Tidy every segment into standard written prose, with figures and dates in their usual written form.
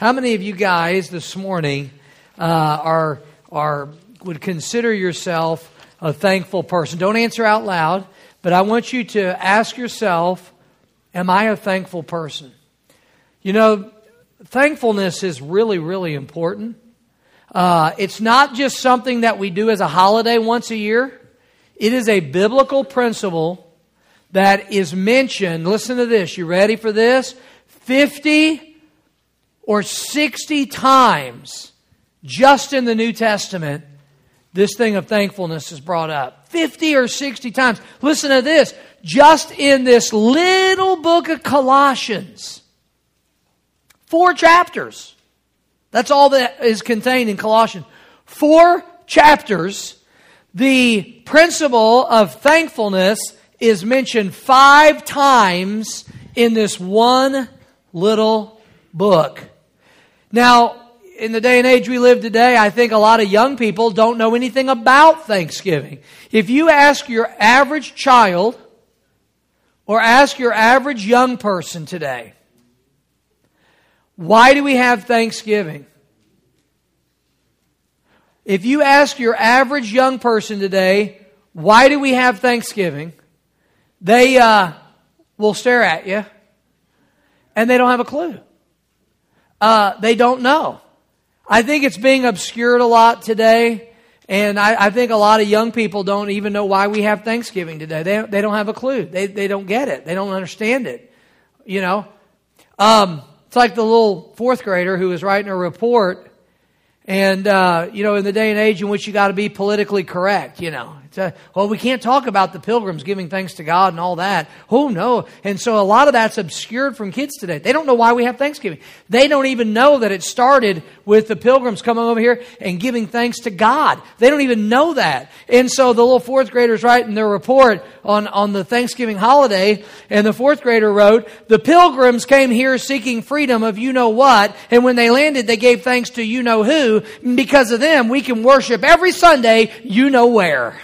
How many of you guys this morning would consider yourself a thankful person? Don't answer out loud, but I want you to ask yourself, am I a thankful person? You know, thankfulness is really, really important. It's not just something that we do as a holiday once a year. It is a biblical principle that is mentioned. Listen to this. You ready for this? 50 or 60 times just in the New Testament, this thing of thankfulness is brought up. 50 or 60 times. Listen to this. Just in this little book of Colossians. 4 chapters. That's all that is contained in Colossians. 4 chapters. The principle of thankfulness is mentioned 5 times in this one little book. Now, in the day and age we live today, I think a lot of young people don't know anything about Thanksgiving. If you ask your average child or ask your average young person today, why do we have Thanksgiving? If you ask your average young person today, why do we have Thanksgiving? They will stare at you and they don't have a clue. They don't know. I think it's being obscured a lot today, and I think a lot of young people don't even know why we have Thanksgiving today. They don't have a clue. They don't get it. They don't understand it. You know, it's like the little 4th grader who was writing a report, and in the day and age in which you got to be politically correct, well, we can't talk about the Pilgrims giving thanks to God and all that. Oh, no. And so a lot of that's obscured from kids today. They don't know why we have Thanksgiving. They don't even know that it started with the Pilgrims coming over here and giving thanks to God. They don't even know that. And so the little 4th graders writing their report on the Thanksgiving holiday, and the 4th grader wrote, "The Pilgrims came here seeking freedom of you-know-what, and when they landed, they gave thanks to you-know-who. Because of them, we can worship every Sunday you-know-where."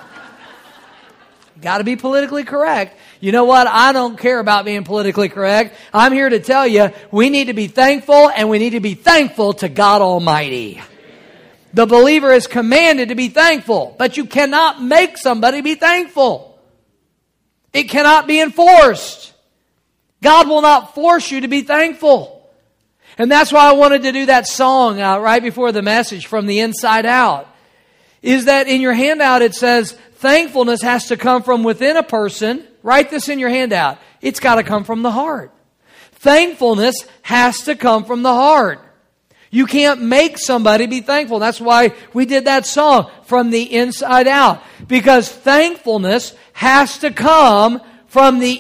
Got to be politically correct. You know what? I don't care about being politically correct. I'm here to tell you, we need to be thankful, and we need to be thankful to God Almighty. The believer is commanded to be thankful, but you cannot make somebody be thankful. It cannot be enforced. God will not force you to be thankful. And that's why I wanted to do that song right before the message, From the Inside Out. Is that in your handout it says, thankfulness has to come from within a person. Write this in your handout. It's got to come from the heart. Thankfulness has to come from the heart. You can't make somebody be thankful. That's why we did that song, From the Inside Out. Because thankfulness has to come from the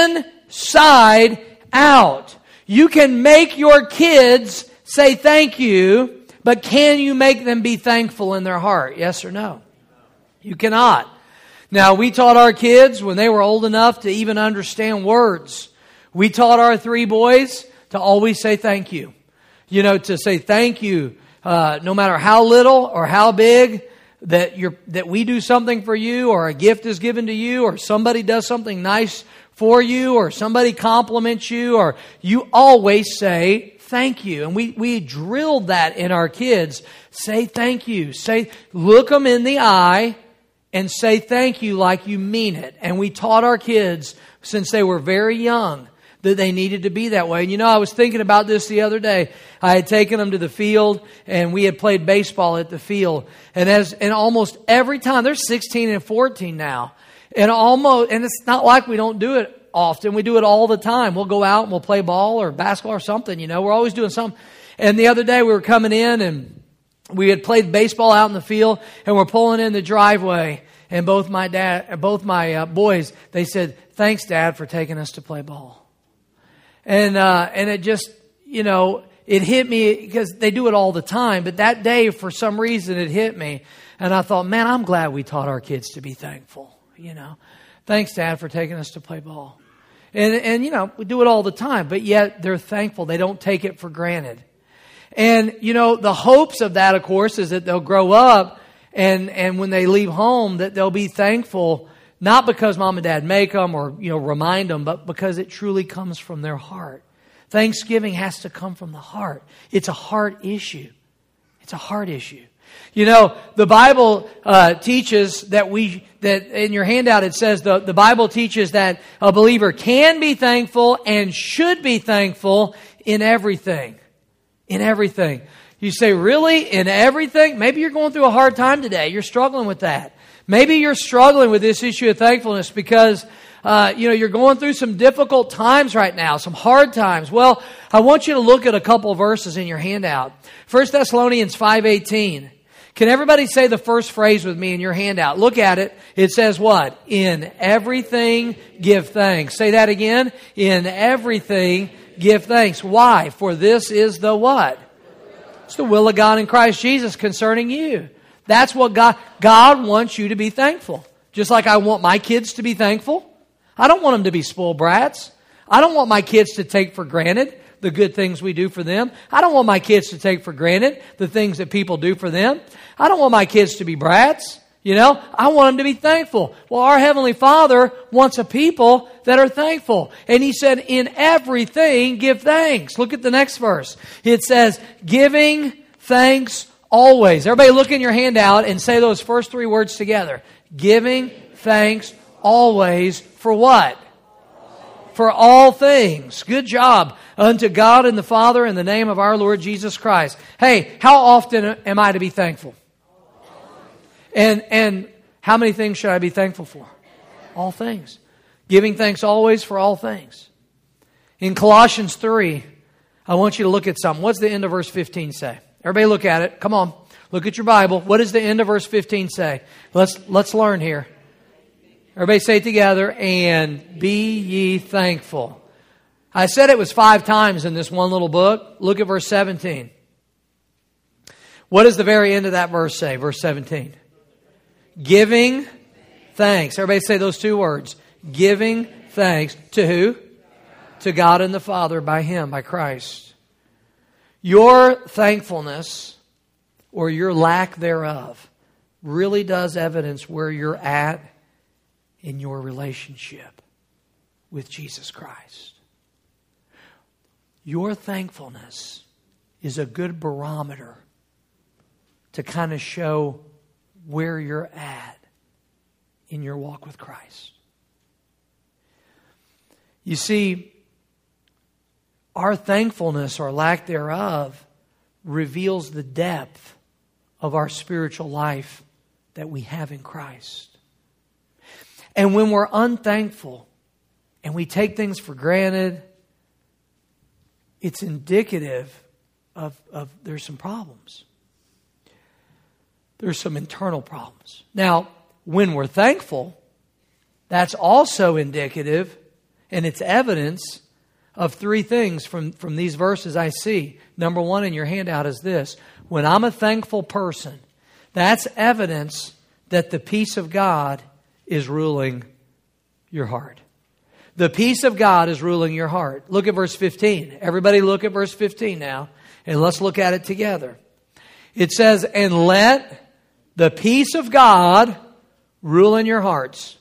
inside out. You can make your kids say thank you, but can you make them be thankful in their heart? Yes or no? You cannot. Now, we taught our kids when they were old enough to even understand words. We taught our 3 boys to always say thank you. To say thank you, no matter how little or how big, that we do something for you, or a gift is given to you, or somebody does something nice for you, or somebody compliments you, or you always say thank you. And we drilled that in our kids. Say thank you. Look them in the eye and say thank you like you mean it. And we taught our kids since they were very young that they needed to be that way. And I was thinking about this the other day. I had taken them to the field, and we had played baseball at the field. And almost every time, they're 16 and 14 now. And it's not like we don't do it often. We do it all the time. We'll go out and we'll play ball or basketball or something, We're always doing something. And the other day we were coming in, and we had played baseball out in the field, and we're pulling in the driveway. And both my boys, they said, "Thanks, Dad, for taking us to play ball." And it just, it hit me, because they do it all the time. But that day, for some reason, it hit me. And I thought, man, I'm glad we taught our kids to be thankful. Thanks, Dad, for taking us to play ball. And we do it all the time. But yet, they're thankful. They don't take it for granted. And, the hopes of that, of course, is that they'll grow up, and when they leave home, that they'll be thankful, not because mom and dad make them or, remind them, but because it truly comes from their heart. Thanksgiving has to come from the heart. It's a heart issue. It's a heart issue. You know, the Bible teaches that in your handout it says the Bible teaches that a believer can be thankful and should be thankful in everything. In everything. You say, really? In everything? Maybe you're going through a hard time today. You're struggling with that. Maybe you're struggling with this issue of thankfulness because you're going through some difficult times right now, some hard times. Well, I want you to look at a couple verses in your handout. 1 Thessalonians 5:18. Can everybody say the first phrase with me in your handout? Look at it. It says what? In everything give thanks. Say that again. In everything give thanks. Why? For this is the what? It's the will of God in Christ Jesus concerning you. That's what God wants you to be thankful. Just like I want my kids to be thankful. I don't want them to be spoiled brats. I don't want my kids to take for granted the good things we do for them. I don't want my kids to take for granted the things that people do for them. I don't want my kids to be brats. I want them to be thankful. Well, our Heavenly Father wants a people that are thankful. And He said, in everything give thanks. Look at the next verse. It says, giving thanks always. Everybody look in your handout and say those first three words together. Giving thanks always for what? For all things. Good job. Unto God and the Father in the name of our Lord Jesus Christ. Hey, how often am I to be thankful? And how many things should I be thankful for? All things. Giving thanks always for all things. In Colossians 3, I want you to look at something. What's the end of verse 15 say? Everybody look at it. Come on. Look at your Bible. What does the end of verse 15 say? Let's learn here. Everybody say it together. And be ye thankful. I said it was 5 times in this one little book. Look at verse 17. What does the very end of that verse say? Verse 17. Giving thanks. Everybody say those 2 words. Giving thanks to who? To God and the Father by Him, by Christ. Your thankfulness or your lack thereof really does evidence where you're at in your relationship with Jesus Christ. Your thankfulness is a good barometer to kind of show where you're at in your walk with Christ. You see, our thankfulness or lack thereof reveals the depth of our spiritual life that we have in Christ. And when we're unthankful and we take things for granted, it's indicative of there's some problems. There's some internal problems. Now, when we're thankful, that's also indicative, and it's evidence of 3 things from these verses I see. Number 1 in your handout is this. When I'm a thankful person, that's evidence that the peace of God is ruling your heart. The peace of God is ruling your heart. Look at verse 15. Everybody look at verse 15 now, and let's look at it together. It says, and let the peace of God rule in your hearts,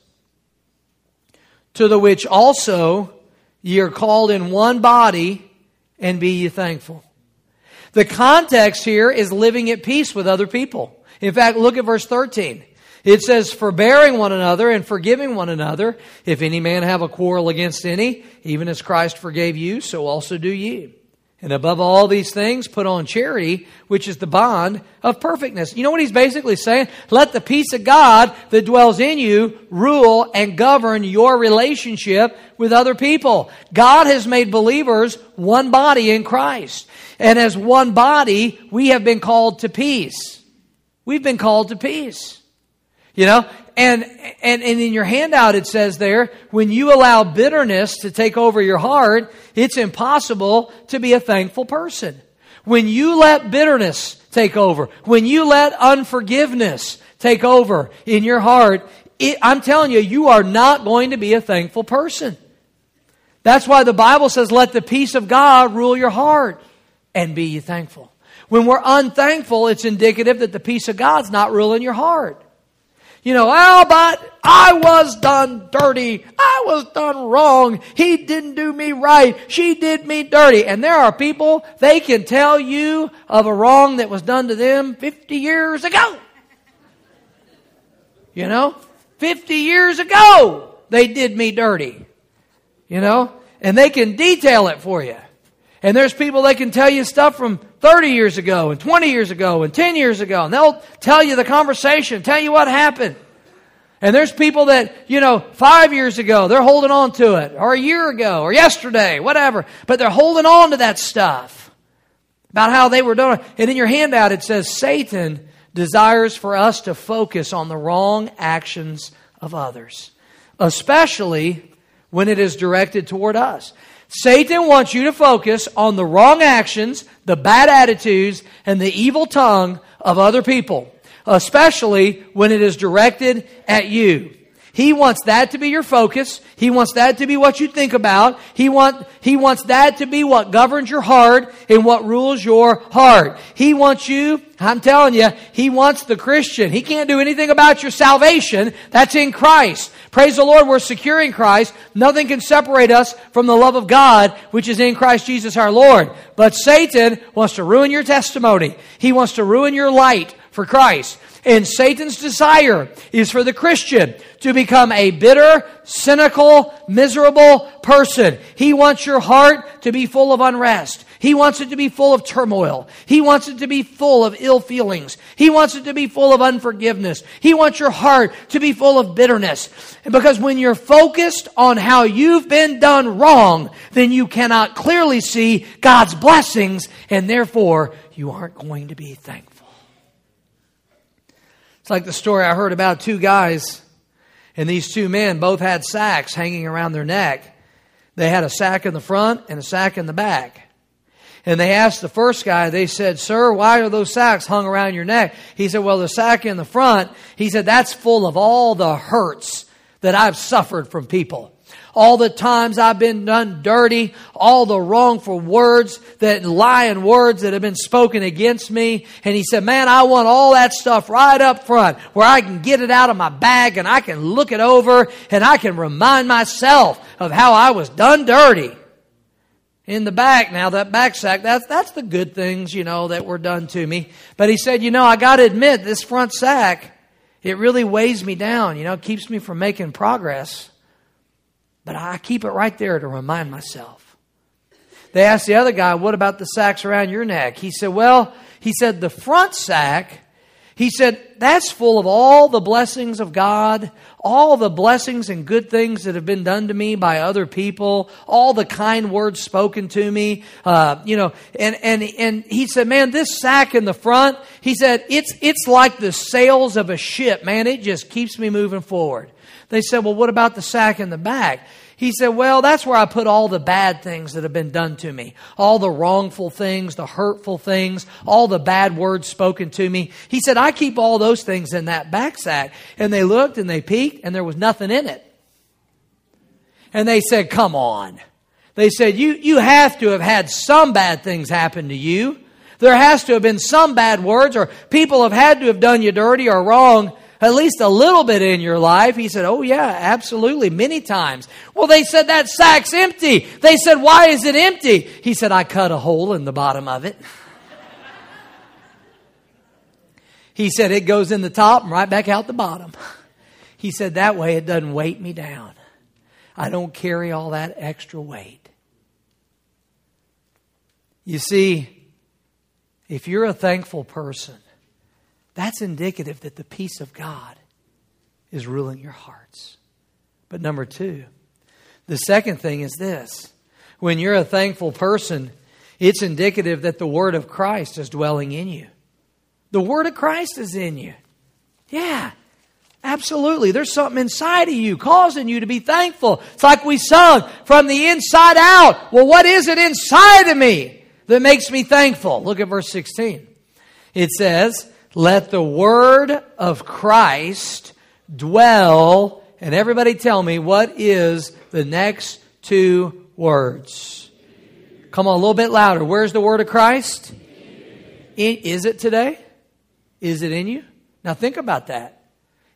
to the which also ye are called in one body, and be ye thankful. The context here is living at peace with other people. In fact, look at verse 13. It says, forbearing one another and forgiving one another, if any man have a quarrel against any, even as Christ forgave you, so also do ye. And above all these things, put on charity, which is the bond of perfectness. You know what he's basically saying? Let the peace of God that dwells in you rule and govern your relationship with other people. God has made believers one body in Christ. And as one body, we have been called to peace. We've been called to peace. And in your handout it says there, when you allow bitterness to take over your heart, it's impossible to be a thankful person. When you let bitterness take over, when you let unforgiveness take over in your heart, I'm telling you, you are not going to be a thankful person. That's why the Bible says, let the peace of God rule your heart and be ye thankful. When we're unthankful, it's indicative that the peace of God's not ruling your heart. But I was done dirty. I was done wrong. He didn't do me right. She did me dirty. And there are people, they can tell you of a wrong that was done to them 50 years ago. 50 years ago, they did me dirty. And they can detail it for you. And there's people that can tell you stuff from 30 years ago and 20 years ago and 10 years ago. And they'll tell you the conversation, tell you what happened. And there's people that, 5 years ago, they're holding on to it. Or a year ago, or yesterday, whatever. But they're holding on to that stuff. About how they were doing it. And in your handout it says, Satan desires for us to focus on the wrong actions of others. Especially when it is directed toward us. Satan wants you to focus on the wrong actions, the bad attitudes, and the evil tongue of other people. Especially when it is directed at you. He wants that to be your focus. He wants that to be what you think about. He wants that to be what governs your heart and what rules your heart. He wants you, I'm telling you, He wants the Christian. He can't do anything about your salvation. That's in Christ. Praise the Lord, we're secure in Christ. Nothing can separate us from the love of God, which is in Christ Jesus our Lord. But Satan wants to ruin your testimony. He wants to ruin your light for Christ. And Satan's desire is for the Christian to become a bitter, cynical, miserable person. He wants your heart to be full of unrest. He wants it to be full of turmoil. He wants it to be full of ill feelings. He wants it to be full of unforgiveness. He wants your heart to be full of bitterness. And because when you're focused on how you've been done wrong, then you cannot clearly see God's blessings, and therefore you aren't going to be thankful. It's like the story I heard about two guys, and these two men both had sacks hanging around their neck. They had a sack in the front and a sack in the back. And they asked the first guy, they said, "Sir, why are those sacks hung around your neck?" He said, "Well, the sack in the front," he said, "that's full of all the hurts that I've suffered from people. All the times I've been done dirty, all the wrongful words, that lying words that have been spoken against me." And he said, "Man, I want all that stuff right up front where I can get it out of my bag and I can look it over and I can remind myself of how I was done dirty." In the back, now that back sack, that's the good things, that were done to me. But he said, I got to admit, this front sack, it really weighs me down, it keeps me from making progress. But I keep it right there to remind myself. They asked the other guy, "What about the sacks around your neck?" He said, the front sack, he said, that's full of all the blessings of God, all the blessings and good things that have been done to me by other people, all the kind words spoken to me, and he said, "Man, this sack in the front," he said, it's like the sails of a ship, man. It just keeps me moving forward. They said, "Well, what about the sack in the back?" He said, "Well, that's where I put all the bad things that have been done to me. All the wrongful things, the hurtful things, all the bad words spoken to me." He said, "I keep all those things in that back sack." And they looked and they peeked and there was nothing in it. And they said, "Come on." They said, you have to have had some bad things happen to you. There has to have been some bad words, or people have had to have done you dirty or wrong at least a little bit in your life." He said, "Oh yeah, absolutely, many times." Well, they said, "That sack's empty." They said, "Why is it empty?" He said, "I cut a hole in the bottom of it." He said, "It goes in the top and right back out the bottom." He said, "That way it doesn't weight me down. I don't carry all that extra weight." You see, if you're a thankful person, that's indicative that the peace of God is ruling your hearts. But number two, the second thing is this. When you're a thankful person, it's indicative that the Word of Christ is dwelling in you. The Word of Christ is in you. Yeah, absolutely. There's something inside of you causing you to be thankful. It's like we sung, from the inside out. Well, what is it inside of me that makes me thankful? Look at verse 16. It says, "Let the word of Christ dwell," and everybody tell me, what is the next two words? Come on, a little bit louder. Where's the word of Christ? Is it today? Is it in you? Now think about that.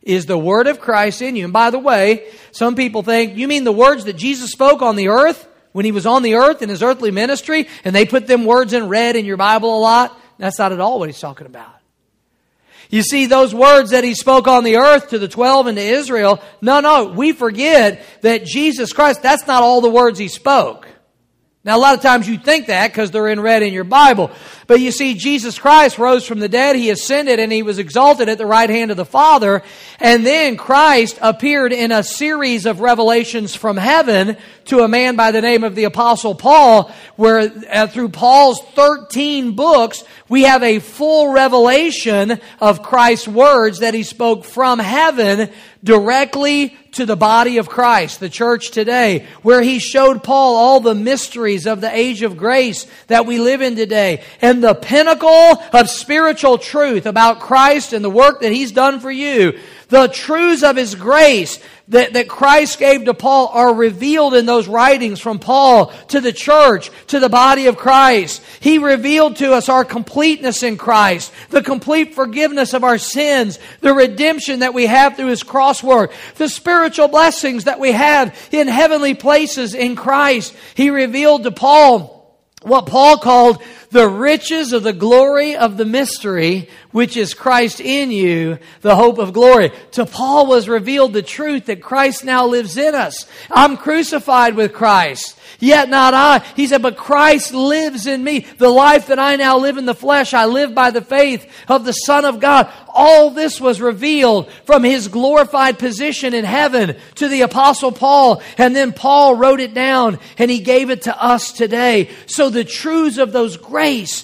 is the Word of Christ in you. And by the way, some people think, you mean the words that Jesus spoke on the earth when He was on the earth in His earthly ministry, and they put them words in red in your Bible a lot? That's not at all what He's talking about. You see, those words that He spoke on the earth to the 12 and to Israel, no, we forget that Jesus Christ, that's not all the words He spoke. Now, a lot of times you think that because they're in red in your Bible. But you see, Jesus Christ rose from the dead. He ascended and He was exalted at the right hand of the Father. And then Christ appeared in a series of revelations from heaven to a man by the name of the Apostle Paul, where through Paul's 13 books, we have a full revelation of Christ's words that He spoke from heaven directly to the body of Christ, the church today, where He showed Paul all the mysteries of the age of grace that we live in today, and the pinnacle of spiritual truth about Christ and the work that He's done for you. The truths of His grace that Christ gave to Paul are revealed in those writings from Paul to the church, to the body of Christ. He revealed to us our completeness in Christ, the complete forgiveness of our sins, the redemption that we have through His cross work, the spiritual blessings that we have in heavenly places in Christ. He revealed to Paul what Paul called the riches of the glory of the mystery, which is Christ in you, the hope of glory. To Paul was revealed the truth that Christ now lives in us. I'm crucified with Christ, yet not I. He said, but Christ lives in me. The life that I now live in the flesh, I live by the faith of the Son of God. All this was revealed from His glorified position in heaven to the Apostle Paul. And then Paul wrote it down and he gave it to us today. So the truths of His grace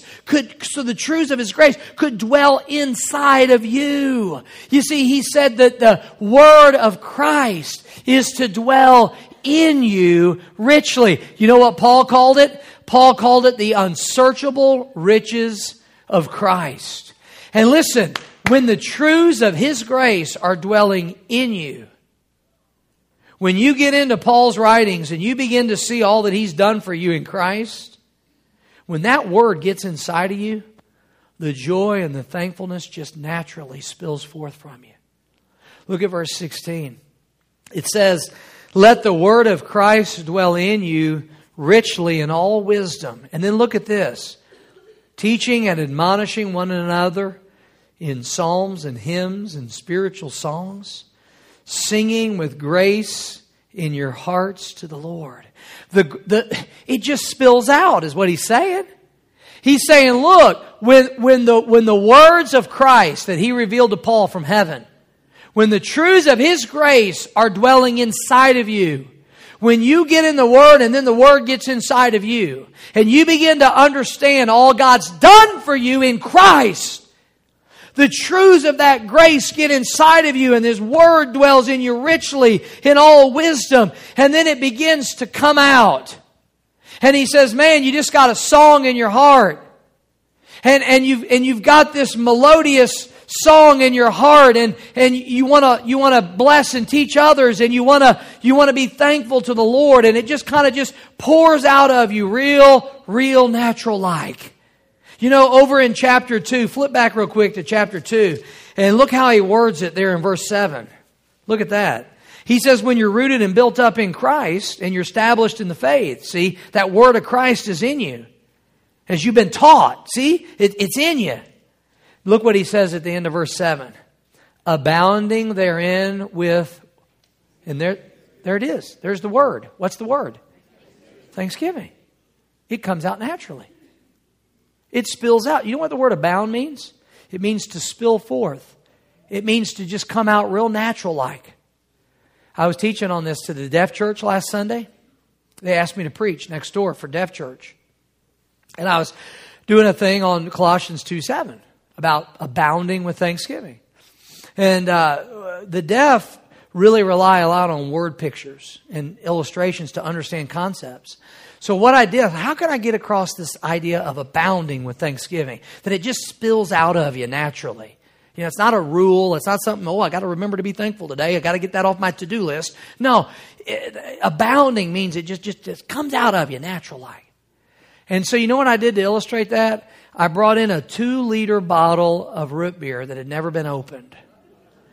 could dwell inside of you. You see, he said that the Word of Christ is to dwell in you richly. You know what Paul called it? Paul called it the unsearchable riches of Christ. And listen, when the truths of His grace are dwelling in you, when you get into Paul's writings and you begin to see all that He's done for you in Christ, when that Word gets inside of you, the joy and the thankfulness just naturally spills forth from you. Look at verse 16. It says, let the word of Christ dwell in you richly in all wisdom. And then look at this. Teaching and admonishing one another in psalms and hymns and spiritual songs, singing with grace in your hearts to the Lord. It just spills out is what he's saying. He's saying, look, when the words of Christ that He revealed to Paul from heaven, when the truths of His grace are dwelling inside of you, when you get in the Word and then the Word gets inside of you, and you begin to understand all God's done for you in Christ, the truths of that grace get inside of you and His Word dwells in you richly in all wisdom. And then it begins to come out. And he says, man, you just got a song in your heart. And you've got this melodious song in your heart, and you want to bless and teach others, and you want to be thankful to the Lord, and it just kind of just pours out of you real natural like. You know, over in chapter 2, flip back real quick to chapter 2, and look how he words it there in verse 7. Look at that. He says, when you're rooted and built up in Christ and you're established in the faith, see, that word of Christ is in you. As you've been taught, see, it's in you. Look what he says at the end of verse 7. Abounding therein with, and there it is. There's the word. What's the word? Thanksgiving. It comes out naturally. It spills out. You know what the word abound means? It means to spill forth. It means to just come out real natural like. I was teaching on this to the deaf church last Sunday. They asked me to preach next door for deaf church. And I was doing a thing on Colossians 2:7 about abounding with thanksgiving. And the deaf really rely a lot on word pictures and illustrations to understand concepts. So what I did, how can I get across this idea of abounding with thanksgiving? That it just spills out of you naturally. You know, it's not a rule. It's not something, I got to remember to be thankful today. I got to get that off my to-do list. No, abounding means it just comes out of you naturally. And so you know what I did to illustrate that? I brought in a 2-liter bottle of root beer that had never been opened.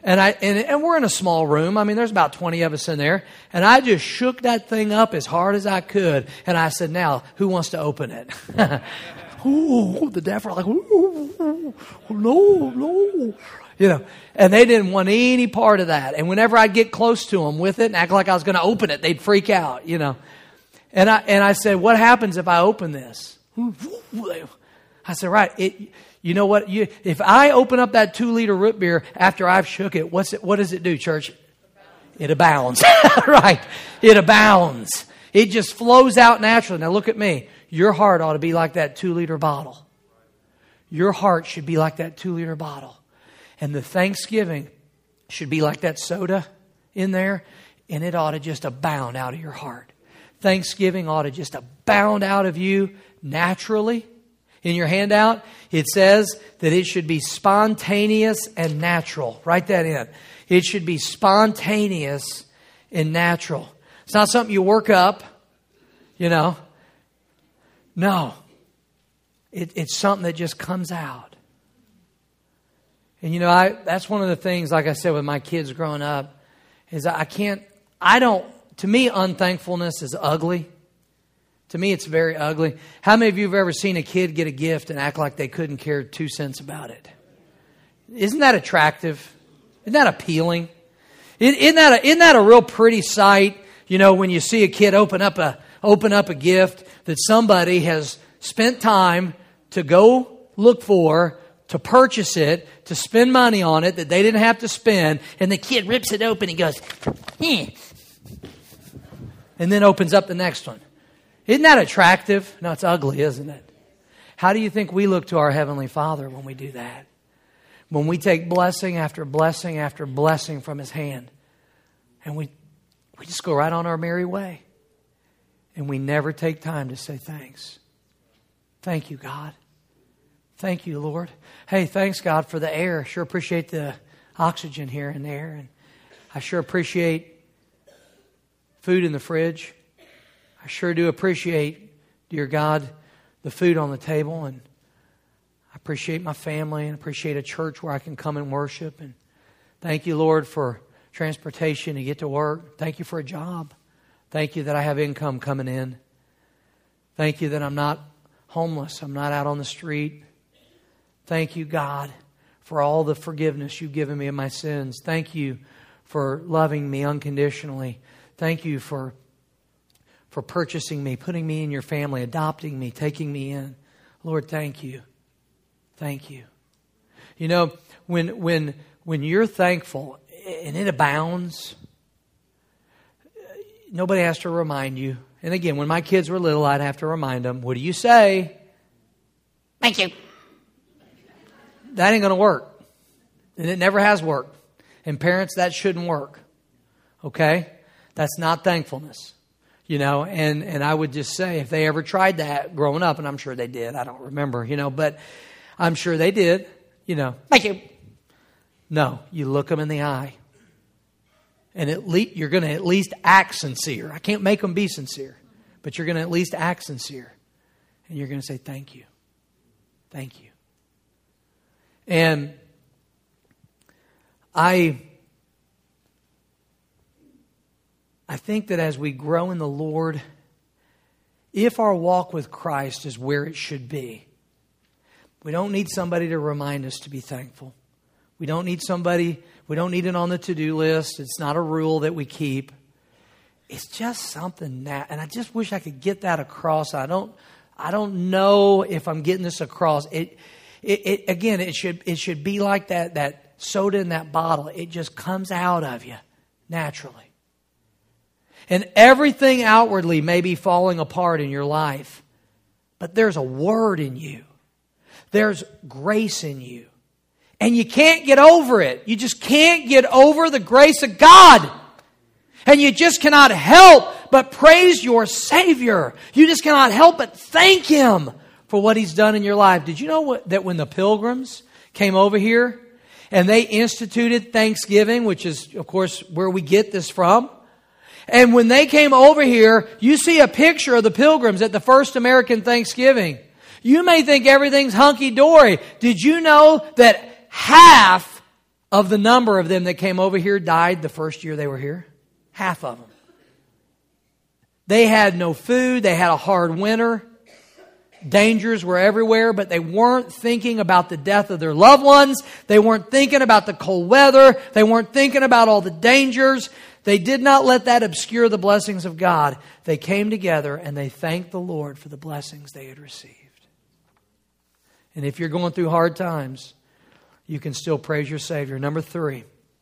And we're in a small room. I mean, there's about 20 of us in there. And I just shook that thing up as hard as I could. And I said, now, who wants to open it? Ooh, the deaf are like, ooh, no. You know, and they didn't want any part of that. And whenever I'd get close to them with it and act like I was going to open it, they'd freak out, you know. And I said, what happens if I open this? I said, right, you know what? If I open up that 2-liter root beer after I've shook it, what does it do, church? It abounds. Right. It abounds. It just flows out naturally. Now look at me. Your heart ought to be like that 2-liter bottle. Your heart should be like that 2-liter bottle. And the thanksgiving should be like that soda in there. And it ought to just abound out of your heart. Thanksgiving ought to just abound out of you naturally. In your handout, it says that it should be spontaneous and natural. Write that in. It should be spontaneous and natural. It's not something you work up, you know. No. It's something that just comes out. And you know, that's one of the things, like I said, with my kids growing up, is to me, unthankfulness is ugly. To me, it's very ugly. How many of you have ever seen a kid get a gift and act like they couldn't care 2 cents about it? Isn't that attractive? Isn't that appealing? Isn't that a real pretty sight? You know, when you see a kid open up a gift that somebody has spent time to go look for, to purchase it, to spend money on it that they didn't have to spend, and the kid rips it open and goes, and then opens up the next one. Isn't that attractive? No, it's ugly, isn't it? How do you think we look to our Heavenly Father when we do that? When we take blessing after blessing after blessing from His hand, and we just go right on our merry way, and we never take time to say thanks. Thank you, God. Thank you, Lord. Hey, thanks, God, for the air. Sure appreciate the oxygen here and there, and I sure appreciate food in the fridge. I sure do appreciate, dear God, the food on the table, and I appreciate my family and appreciate a church where I can come and worship. And thank you, Lord, for transportation to get to work. Thank you for a job. Thank you that I have income coming in. Thank you that I'm not homeless. I'm not out on the street. Thank you, God, for all the forgiveness you've given me of my sins. Thank you for loving me unconditionally. Thank you for purchasing me, putting me in your family, adopting me, taking me in. Lord, thank you. Thank you. You know, when you're thankful and it abounds, nobody has to remind you. And again, when my kids were little, I'd have to remind them, what do you say? Thank you. That ain't going to work. And it never has worked. And parents, that shouldn't work. Okay? That's not thankfulness. You know, and I would just say, if they ever tried that growing up, and I'm sure they did, I don't remember, you know, but I'm sure they did, you know, thank you. No, you look them in the eye. And you're going to at least act sincere. I can't make them be sincere, but you're going to at least act sincere. And you're going to say, thank you. Thank you. And I think that as we grow in the Lord, if our walk with Christ is where it should be, we don't need somebody to remind us to be thankful. We don't need it on the to-do list. It's not a rule that we keep. It's just something that, and I just wish I could get that across. I don't know if I'm getting this across. It should be like that soda in that bottle. It just comes out of you naturally. And everything outwardly may be falling apart in your life, but there's a word in you. There's grace in you. And you can't get over it. You just can't get over the grace of God. And you just cannot help but praise your Savior. You just cannot help but thank Him for what He's done in your life. Did you know that when the Pilgrims came over here and they instituted Thanksgiving, which is, of course, where we get this from, and when they came over here, you see a picture of the Pilgrims at the first American Thanksgiving. You may think everything's hunky-dory. Did you know that half of the number of them that came over here died the first year they were here? Half of them. They had no food. They had a hard winter. Dangers were everywhere, but they weren't thinking about the death of their loved ones. They weren't thinking about the cold weather. They weren't thinking about all the dangers. They did not let that obscure the blessings of God. They came together and they thanked the Lord for the blessings they had received. And if you're going through hard times, you can still praise your Savior. Number 3,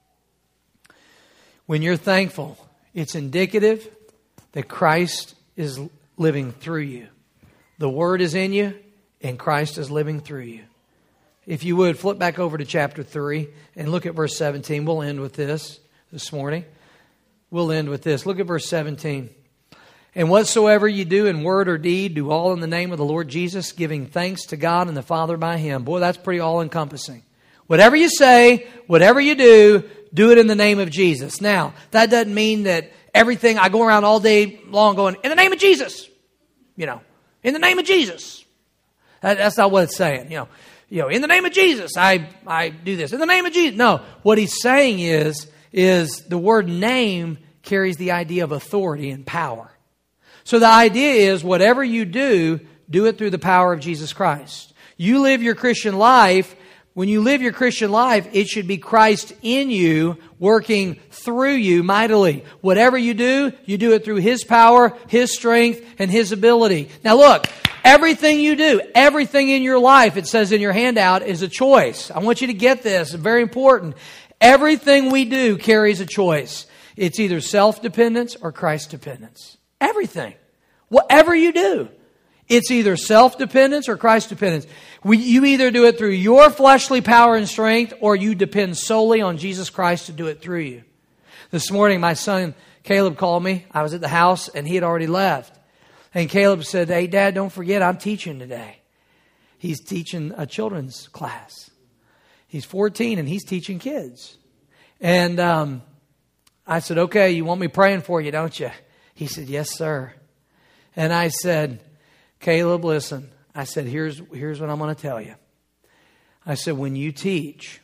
when you're thankful, it's indicative that Christ is living through you. The Word is in you, and Christ is living through you. If you would, flip back over to chapter 3 and look at verse 17. We'll end with this morning. We'll end with this. Look at verse 17. And whatsoever you do in word or deed, do all in the name of the Lord Jesus, giving thanks to God and the Father by Him. Boy, that's pretty all-encompassing. Whatever you say, whatever you do it in the name of Jesus. Now, that doesn't mean that everything, I go around all day long going, in the name of Jesus. In the name of Jesus. That's not what it's saying. In the name of Jesus, I do this. In the name of Jesus. No, what he's saying is the word name carries the idea of authority and power. So the idea is whatever you do it through the power of Jesus Christ. You live your Christian life. When you live your Christian life, it should be Christ in you, working through you mightily. Whatever you do it through His power, His strength, and His ability. Now look, everything you do, everything in your life, it says in your handout, is a choice. I want you to get this. It's very important. Everything we do carries a choice. It's either self-dependence or Christ-dependence. Everything. Whatever you do. It's either self-dependence or Christ-dependence. You either do it through your fleshly power and strength, or you depend solely on Jesus Christ to do it through you. This morning, my son Caleb called me. I was at the house, and he had already left. And Caleb said, "Hey, Dad, don't forget I'm teaching today." He's teaching a children's class. He's 14, and he's teaching kids. And I said, "Okay, you want me praying for you, don't you?" He said, "Yes, sir." And I said, "Caleb, listen." I said, here's what I'm going to tell you. I said, when you teach,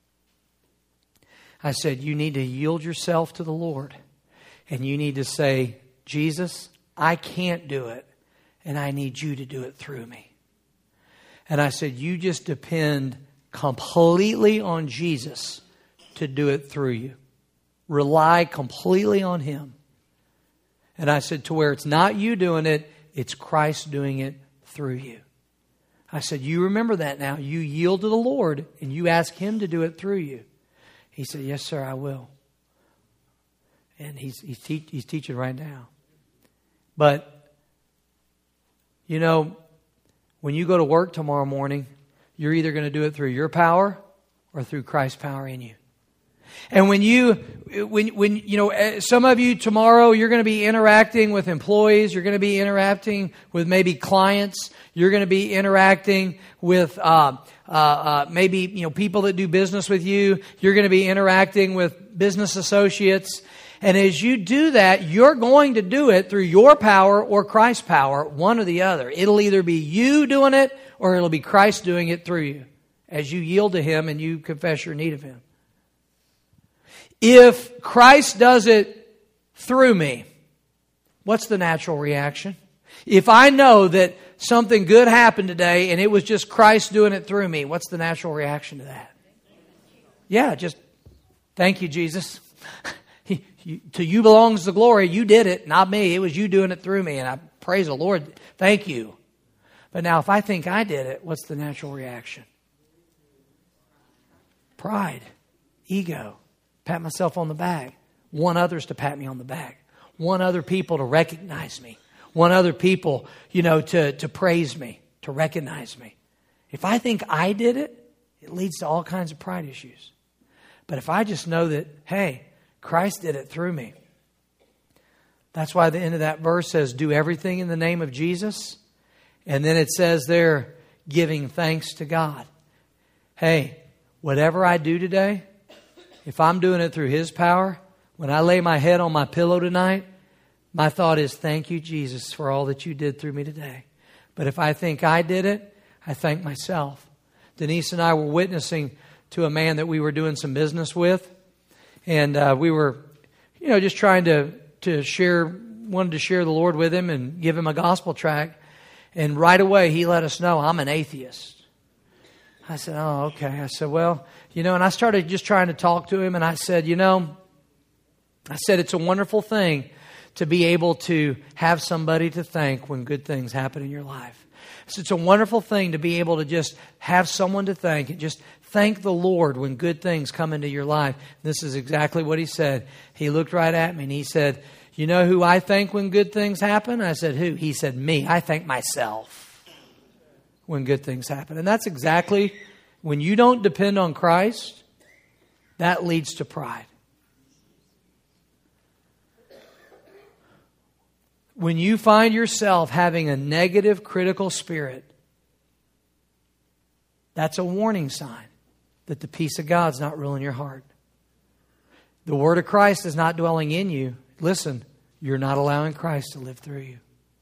I said, you need to yield yourself to the Lord. And you need to say, Jesus, I can't do it. And I need you to do it through me. And I said, you just depend completely on Jesus to do it through you. Rely completely on Him. And I said, to where it's not you doing it, it's Christ doing it through you. I said, you remember that now. You yield to the Lord and you ask Him to do it through you. He said, yes, sir, I will. And he's teaching right now. But, when you go to work tomorrow morning, you're either going to do it through your power or through Christ's power in you. And when some of you tomorrow, you're going to be interacting with employees, you're going to be interacting with maybe clients, you're going to be interacting with maybe people that do business with you, you're going to be interacting with business associates. And as you do that, you're going to do it through your power or Christ's power, one or the other. It'll either be you doing it or it'll be Christ doing it through you as you yield to Him and you confess your need of Him. If Christ does it through me, what's the natural reaction? If I know that something good happened today and it was just Christ doing it through me, what's the natural reaction to that? Yeah, just thank you, Jesus. To you belongs the glory. You did it, not me. It was you doing it through me. And I praise the Lord. Thank you. But now if I think I did it, what's the natural reaction? Pride, ego. Pat myself on the back. Want others to pat me on the back. Want other people to recognize me. Want other people, to praise me, to recognize me. If I think I did it, it leads to all kinds of pride issues. But if I just know that, hey, Christ did it through me. That's why the end of that verse says, do everything in the name of Jesus. And then it says there, giving thanks to God. Hey, whatever I do today, if I'm doing it through His power, when I lay my head on my pillow tonight, my thought is, thank you, Jesus, for all that you did through me today. But if I think I did it, I thank myself. Denise and I were witnessing to a man that we were doing some business with. And we were, just trying to share, wanted to share the Lord with him and give him a gospel tract. And right away, he let us know, I'm an atheist. I said, oh, okay. I said, well, and I started just trying to talk to him. And I said, it's a wonderful thing to be able to have somebody to thank when good things happen in your life. So it's a wonderful thing to be able to just have someone to thank and just thank the Lord when good things come into your life. This is exactly what he said. He looked right at me and he said, you know who I thank when good things happen? I said, who? He said, me. I thank myself when good things happen. And that's exactly, when you don't depend on Christ, that leads to pride. When you find yourself having a negative, critical spirit, that's a warning sign that the peace of God's not ruling your heart. The word of Christ is not dwelling in you. Listen, you're not allowing Christ to live through you.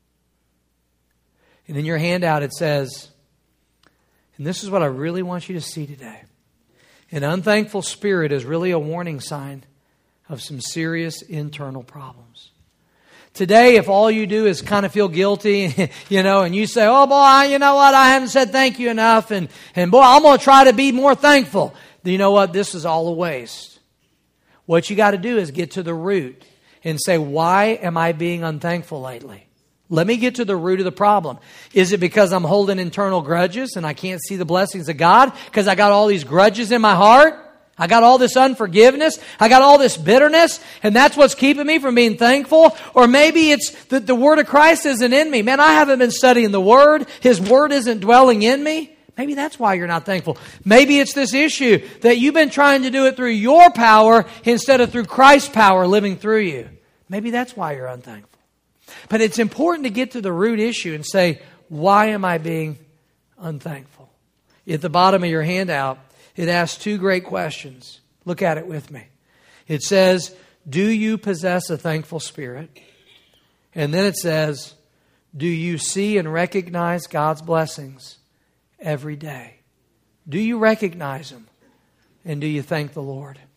And in your handout it says, and this is what I really want you to see today, an unthankful spirit is really a warning sign of some serious internal problems. Today, if all you do is kind of feel guilty, and you say, oh boy, you know what, I haven't said thank you enough, and boy, I'm going to try to be more thankful. You know what, this is all a waste. What you got to do is get to the root and say, why am I being unthankful lately? Let me get to the root of the problem. Is it because I'm holding internal grudges and I can't see the blessings of God because I got all these grudges in my heart? I got all this unforgiveness. I got all this bitterness. And that's what's keeping me from being thankful. Or maybe it's that the Word of Christ isn't in me. Man, I haven't been studying the Word. His Word isn't dwelling in me. Maybe that's why you're not thankful. Maybe it's this issue that you've been trying to do it through your power instead of through Christ's power living through you. Maybe that's why you're unthankful. But it's important to get to the root issue and say, why am I being unthankful? At the bottom of your handout, it asks two great questions. Look at it with me. It says, do you possess a thankful spirit? And then it says, do you see and recognize God's blessings every day? Do you recognize them? And do you thank the Lord?